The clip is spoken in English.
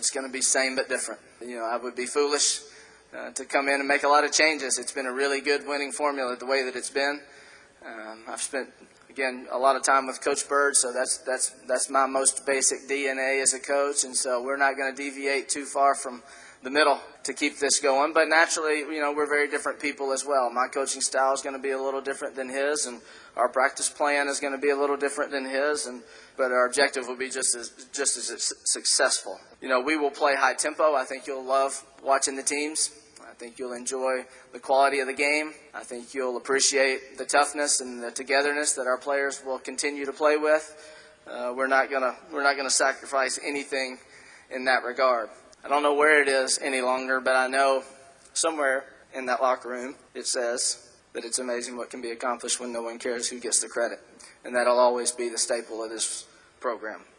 it's going to be same but different. I would be foolish to come in and make a lot of changes. It's been a really good winning formula the way that it's been. I've spent, again, a lot of time with Coach Bird, so that's my most basic DNA as a coach, and so we're not going to deviate too far from the middle to keep this going. But naturally, we're very different people as well. My coaching style is going to be a little different than his, and our practice plan is going to be a little different than his, but our objective will be just as successful. We will play high tempo. I think you'll love watching the teams. I think you'll enjoy the quality of the game. I think you'll appreciate the toughness and the togetherness that our players will continue to play with. We're not gonna sacrifice anything in that regard. I don't know where it is any longer, but I know somewhere in that locker room it says that it's amazing what can be accomplished when no one cares who gets the credit. And that'll always be the staple of this program.